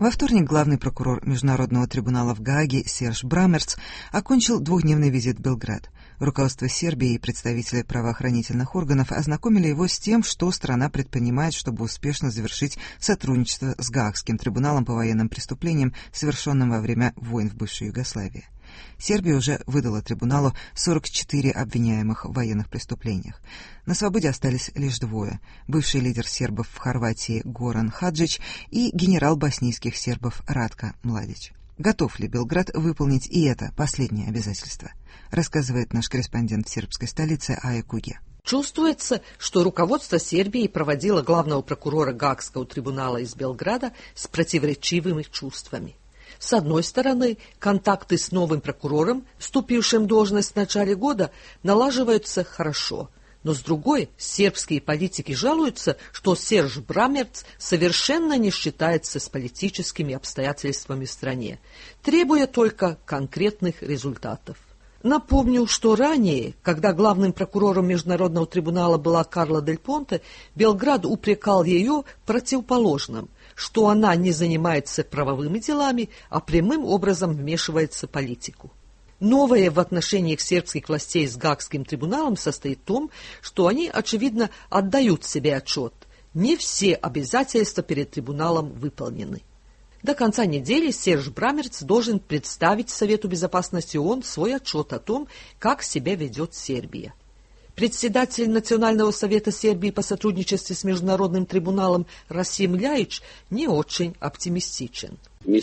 Во вторник главный прокурор Международного трибунала в Гааге Серж Брамерц окончил двухдневный визит в Белград. Руководство Сербии и представители правоохранительных органов ознакомили его с тем, что страна предпринимает, чтобы успешно завершить сотрудничество с Гаагским трибуналом по военным преступлениям, совершенным во время войн в бывшей Югославии. Сербия уже выдала трибуналу 44 обвиняемых в военных преступлениях. На свободе остались лишь двое – бывший лидер сербов в Хорватии Горан Хаджич и генерал боснийских сербов Ратко Младич. Готов ли Белград выполнить и это последнее обязательство? Рассказывает наш корреспондент в сербской столице Ая Куге. Чувствуется, что руководство Сербии проводило главного прокурора Гаагского трибунала из Белграда с противоречивыми чувствами. С одной стороны, контакты с новым прокурором, вступившим в должность в начале года, налаживаются хорошо. Но с другой, сербские политики жалуются, что Серж Брамерц совершенно не считается с политическими обстоятельствами в стране, требуя только конкретных результатов. Напомню, что ранее, когда главным прокурором Международного трибунала была Карла Дель Понте, Белград упрекал ее в противоположном, что она не занимается правовыми делами, а прямым образом вмешивается в политику. Новое в отношениях сербских властей с Гаагским трибуналом состоит в том, что они, очевидно, отдают себе отчет. Не все обязательства перед трибуналом выполнены. До конца недели Серж Брамерц должен представить Совету Безопасности ООН свой отчет о том, как себя ведет Сербия. Председатель Национального совета Сербии по сотрудничеству с Международным трибуналом Расим Ляич не очень оптимистичен.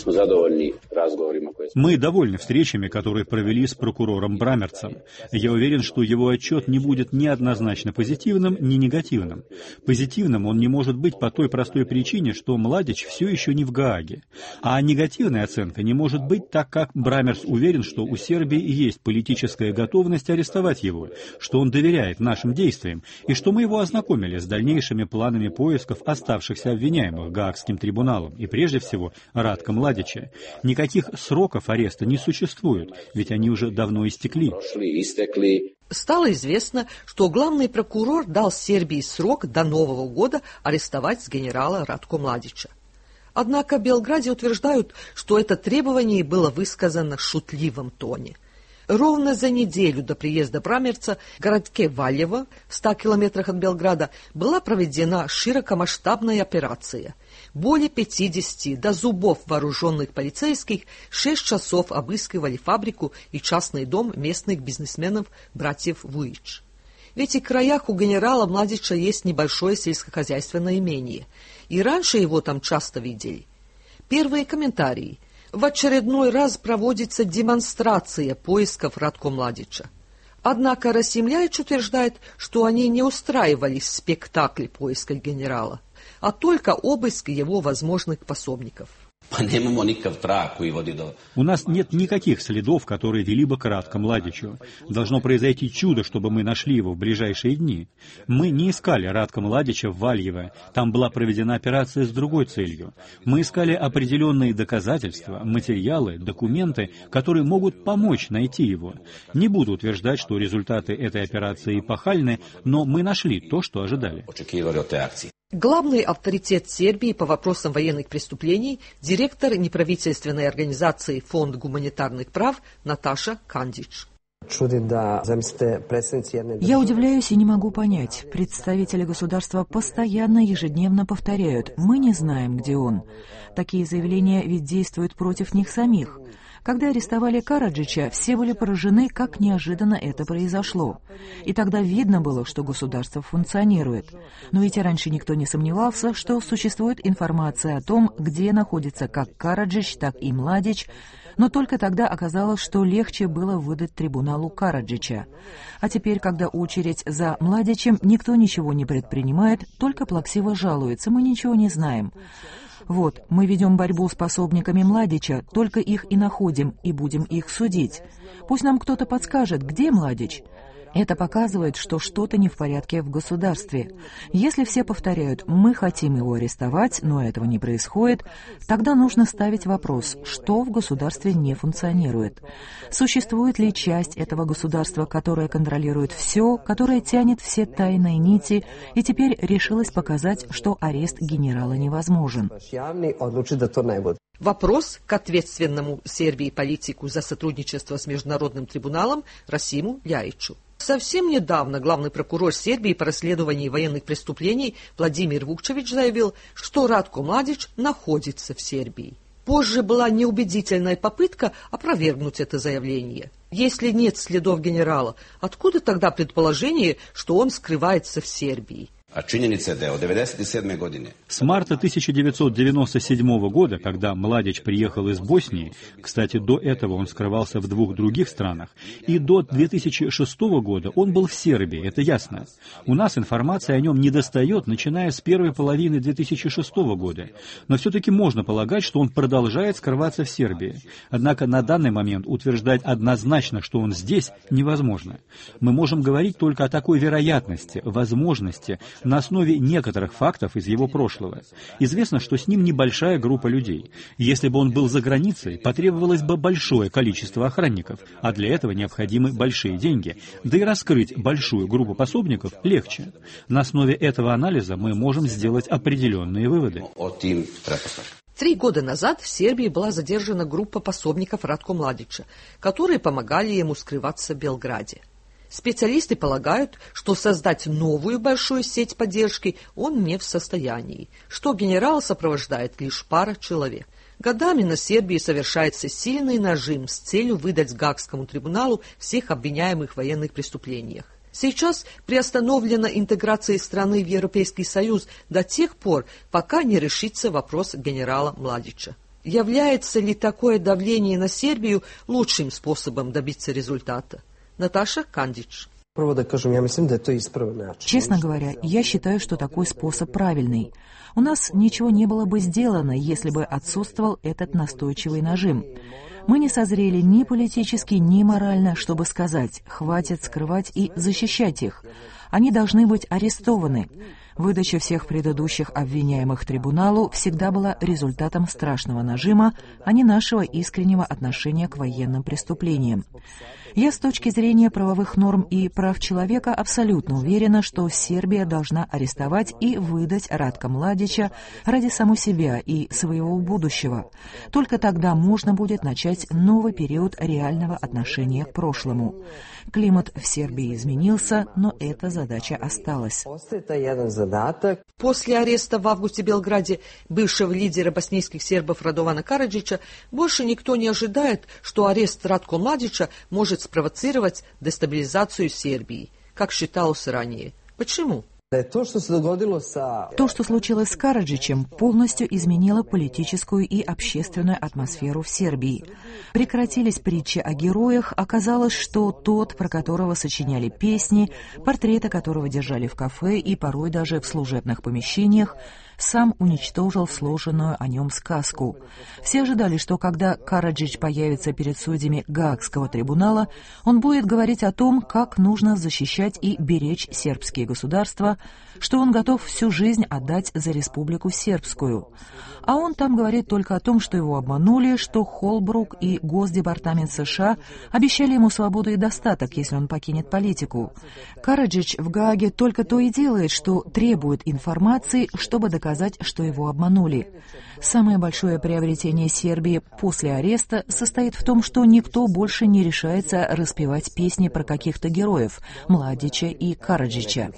Мы довольны встречами, которые провели с прокурором Брамерцем. Я уверен, что его отчет не будет ни однозначно позитивным, ни негативным. Позитивным он не может быть по той простой причине, что Младич все еще не в Гааге. А негативная оценка не может быть, так как Брамерц уверен, что у Сербии есть политическая готовность арестовать его, что он доверяет нашим действиям, и что мы его ознакомили с дальнейшими планами поисков оставшихся обвиняемых Гаагским трибуналом, и прежде всего Ратко Младича. Никаких сроков ареста не существует, ведь они уже давно истекли. Стало известно, что главный прокурор дал Сербии срок до Нового года арестовать генерала Ратко Младича. Однако в Белграде утверждают, что это требование было высказано в шутливом тоне. Ровно за неделю до приезда Брамерца в городке Валjevo, в 100 километрах от Белграда, была проведена широкомасштабная операция. Более 50 до зубов вооруженных полицейских 6 часов обыскивали фабрику и частный дом местных бизнесменов братьев Вуич. В этих краях у генерала Младича есть небольшое сельскохозяйственное имение, и раньше его там часто видели. Первые комментарии. В очередной раз проводится демонстрация поисков Ратко Младича. Однако Расим Ляич утверждает, что они не устраивали спектакль поиска генерала, а только обыск его возможных пособников. У нас нет никаких следов, которые вели бы к Ратко Младичу. Должно произойти чудо, чтобы мы нашли его в ближайшие дни. Мы не искали Ратко Младича в Вальево. Там была проведена операция с другой целью. Мы искали определенные доказательства, материалы, документы, которые могут помочь найти его. Не буду утверждать, что результаты этой операции эпохальны, но мы нашли то, что ожидали. Главный авторитет Сербии по вопросам военных преступлений – директор неправительственной организации «Фонд гуманитарных прав» Наташа Кандич. Я удивляюсь и не могу понять. Представители государства постоянно, ежедневно повторяют: «Мы не знаем, где он». Такие заявления ведь действуют против них самих. Когда арестовали Караджича, все были поражены, как неожиданно это произошло. И тогда видно было, что государство функционирует. Но ведь и раньше никто не сомневался, что существует информация о том, где находится как Караджич, так и Младич, но только тогда оказалось, что легче было выдать трибуналу Караджича. А теперь, когда очередь за Младичем, никто ничего не предпринимает, только плаксиво жалуется: «Мы ничего не знаем». Вот, мы ведем борьбу с пособниками Младича, только их и находим, и будем их судить. Пусть нам кто-то подскажет, где Младич. Это показывает, что что-то не в порядке в государстве. Если все повторяют «мы хотим его арестовать, но этого не происходит», тогда нужно ставить вопрос, что в государстве не функционирует. Существует ли часть этого государства, которая контролирует все, которая тянет все тайные нити и теперь решилась показать, что арест генерала невозможен? Вопрос к ответственному Сербии политику за сотрудничество с Международным трибуналом Расиму Лjajiću. Совсем недавно главный прокурор Сербии по расследованию военных преступлений Владимир Вукчевич заявил, что Ратко Младич находится в Сербии. Позже была неубедительная попытка опровергнуть это заявление. Если нет следов генерала, откуда тогда предположение, что он скрывается в Сербии? С марта 1997 года, когда Младич приехал из Боснии, кстати, до этого он скрывался в 2 других странах, и до 2006 года он был в Сербии, это ясно. У нас информация о нем недостает, начиная с первой половины 2006 года, но все-таки можно полагать, что он продолжает скрываться в Сербии. Однако на данный момент утверждать однозначно, что он здесь, невозможно. Мы можем говорить только о такой вероятности, возможности, на основе некоторых фактов из его прошлого. Известно, что с ним небольшая группа людей. Если бы он был за границей, потребовалось бы большое количество охранников, а для этого необходимы большие деньги. Да и раскрыть большую группу пособников легче. На основе этого анализа мы можем сделать определенные выводы. 3 года назад в Сербии была задержана группа пособников Ратко Младича, которые помогали ему скрываться в Белграде. Специалисты полагают, что создать новую большую сеть поддержки он не в состоянии, что генерал сопровождает лишь пара человек. Годами на Сербии совершается сильный нажим с целью выдать Гаагскому трибуналу всех обвиняемых в военных преступлениях. Сейчас приостановлена интеграция страны в Европейский Союз до тех пор, пока не решится вопрос генерала Младича. Является ли такое давление на Сербию лучшим способом добиться результата? Наташа Кандич. Честно говоря, я считаю, что такой способ правильный. У нас ничего не было бы сделано, если бы отсутствовал этот настойчивый нажим. Мы не созрели ни политически, ни морально, чтобы сказать, хватит скрывать и защищать их. Они должны быть арестованы. Выдача всех предыдущих обвиняемых трибуналу всегда была результатом страшного нажима, а не нашего искреннего отношения к военным преступлениям. Я с точки зрения правовых норм и прав человека абсолютно уверена, что Сербия должна арестовать и выдать Ратка Младича ради самой себя и своего будущего. Только тогда можно будет начать новый период реального отношения к прошлому. Климат в Сербии изменился, но эта задача осталась. После ареста в августе в Белграде бывшего лидера боснийских сербов Радована Караджича больше никто не ожидает, что арест Ратко Младича может спровоцировать дестабилизацию Сербии, как считалось ранее. Почему? То, что случилось с Караджичем, полностью изменило политическую и общественную атмосферу в Сербии. Прекратились притчи о героях, оказалось, что тот, про которого сочиняли песни, портреты которого держали в кафе и порой даже в служебных помещениях, сам уничтожил сложенную о нем сказку. Все ожидали, что когда Караджич появится перед судьями Гаагского трибунала, он будет говорить о том, как нужно защищать и беречь сербские государства, что он готов всю жизнь отдать за Республику Сербскую. А он там говорит только о том, что его обманули, что Холбрук и Госдепартамент США обещали ему свободу и достаток, если он покинет политику. Караджич в Гааге только то и делает, что требует информации, чтобы доказать, что его обманули. Самое большое приобретение Сербии после ареста состоит в том, что никто больше не решается распевать песни про каких-то героев – Младича и Караджича.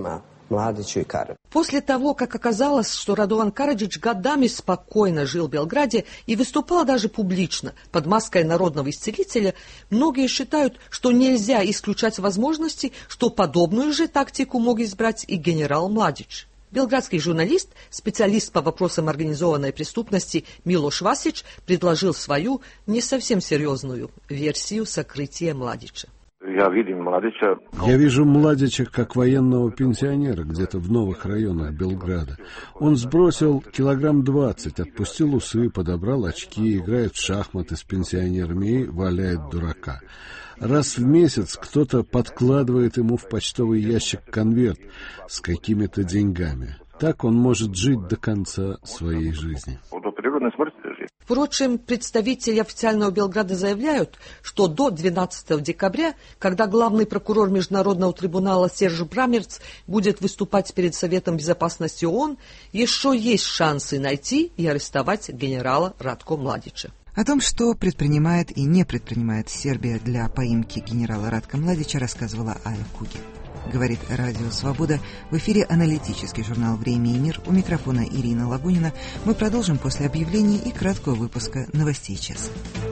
После того, как оказалось, что Радован Караджич годами спокойно жил в Белграде и выступал даже публично под маской народного исцелителя, многие считают, что нельзя исключать возможности, что подобную же тактику мог избрать и генерал Младич. Белградский журналист, специалист по вопросам организованной преступности Милош Васич предложил свою, не совсем серьезную, версию сокрытия Младича. Я вижу Младича как военного пенсионера где-то в новых районах Белграда. Он сбросил 20 килограмм, отпустил усы, подобрал очки, играет в шахматы с пенсионерами и валяет дурака. Раз в месяц кто-то подкладывает ему в почтовый ящик конверт с какими-то деньгами. Так он может жить до конца своей жизни. Впрочем, представители официального Белграда заявляют, что до 12 декабря, когда главный прокурор Международного трибунала Серж Брамерц будет выступать перед Советом Безопасности ООН, еще есть шансы найти и арестовать генерала Радко Младича. О том, что предпринимает и не предпринимает Сербия для поимки генерала Радка Младича, рассказывала Ая Куги. Говорит Радио Свобода. В эфире аналитический журнал «Время и мир». У микрофона Ирина Лагунина. Мы продолжим после объявлений и краткого выпуска новостей часа.